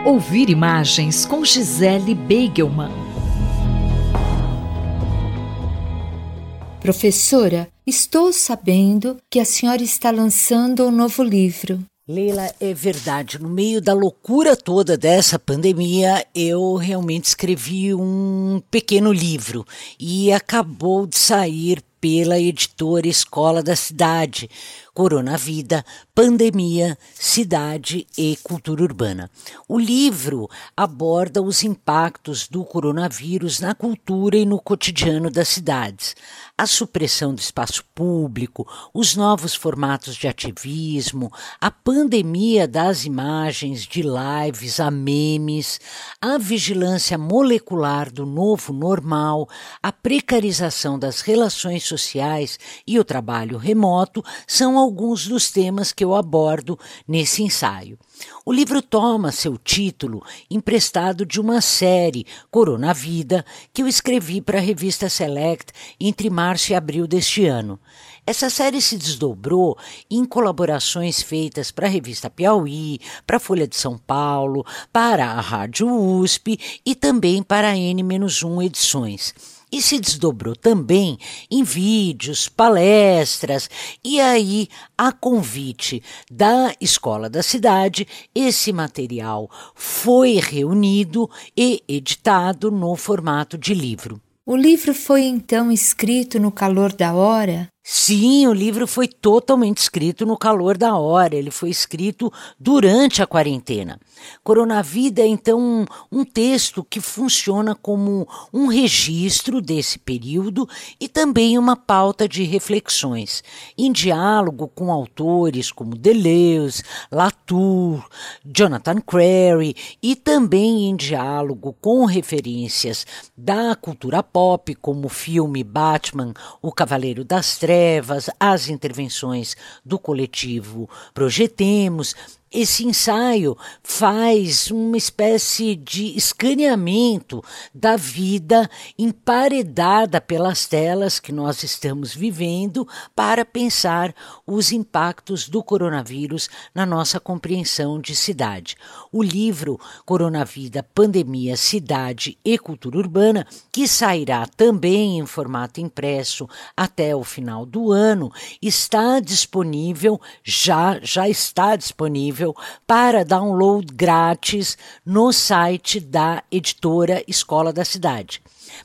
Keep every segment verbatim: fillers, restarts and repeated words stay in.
Ouvir imagens com Gisele Beigelman. Professora, estou sabendo que a senhora está lançando um novo livro. Leila, é verdade. No meio da loucura toda dessa pandemia, eu realmente escrevi um pequeno livro e acabou de sair pela editora Escola da Cidade, Coronavida, Pandemia, Cidade e Cultura Urbana. O livro aborda os impactos do coronavírus na cultura e no cotidiano das cidades, a supressão do espaço público, os novos formatos de ativismo, a pandemia das imagens, de lives a memes, a vigilância molecular do novo normal, a precarização das relações sociais e o trabalho remoto são alguns dos temas que eu abordo nesse ensaio. O livro toma seu título emprestado de uma série, Coronavida, que eu escrevi para a revista Select entre março e abril deste ano. Essa série se desdobrou em colaborações feitas para a revista Piauí, para a Folha de São Paulo, para a Rádio U S P e também para a N um Edições. E se desdobrou também em vídeos, palestras, e aí, a convite da Escola da Cidade, esse material foi reunido e editado no formato de livro. O livro foi então escrito no calor da hora? Sim, o livro foi totalmente escrito no calor da hora, ele foi escrito durante a quarentena. Coronavida é, então, um, um texto que funciona como um registro desse período e também uma pauta de reflexões, em diálogo com autores como Deleuze, Latour, Jonathan Crary e também em diálogo com referências da cultura pop, como o filme Batman, O Cavaleiro das Trevas, as intervenções do coletivo Projetemos. Esse ensaio faz uma espécie de escaneamento da vida emparedada pelas telas que nós estamos vivendo para pensar os impactos do coronavírus na nossa compreensão de cidade. O livro Coronavida, Pandemia, Cidade e Cultura Urbana, que sairá também em formato impresso até o final do ano, está disponível, já, já está disponível para download grátis no site da editora Escola da Cidade.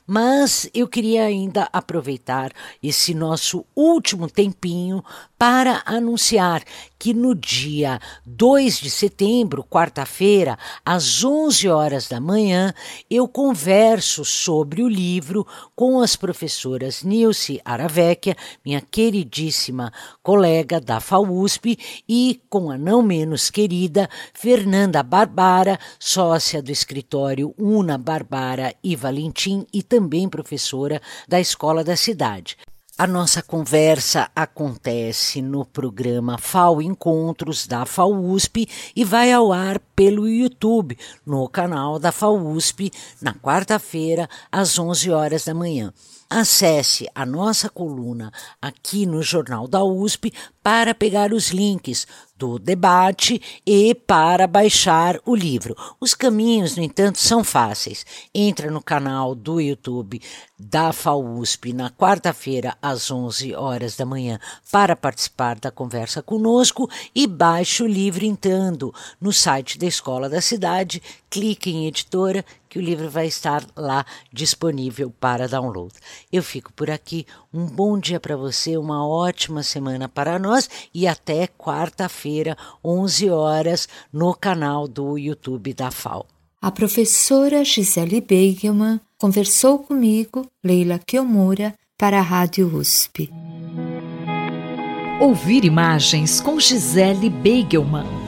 Mas eu queria ainda aproveitar esse nosso último tempinho para anunciar que no dia dois de setembro, quarta-feira, às onze horas da manhã, eu converso sobre o livro com as professoras Nilce Aravecchia, minha queridíssima colega da F A U S P, e com a não menos querida Fernanda Barbara, sócia do escritório Una Barbara e Valentim e também professora da Escola da Cidade. A nossa conversa acontece no programa F A U Encontros da F A U S P e vai ao ar pelo YouTube, no canal da F A U S P, na quarta-feira, às onze horas da manhã. Acesse a nossa coluna aqui no Jornal da U S P para pegar os links do debate e para baixar o livro. Os caminhos, no entanto, são fáceis. Entra no canal do YouTube da F A U S P na quarta-feira às onze horas da manhã para participar da conversa conosco e baixe o livro entrando no site da Escola da Cidade, clique em editora que o livro vai estar lá disponível para download. Eu fico por aqui. Um bom dia para você, uma ótima semana para nós e até quarta-feira, onze horas, no canal do YouTube da F A U. A professora Gisele Beigelman conversou comigo, Leila Kiyomura, para a Rádio U S P. Ouvir imagens com Gisele Beigelman.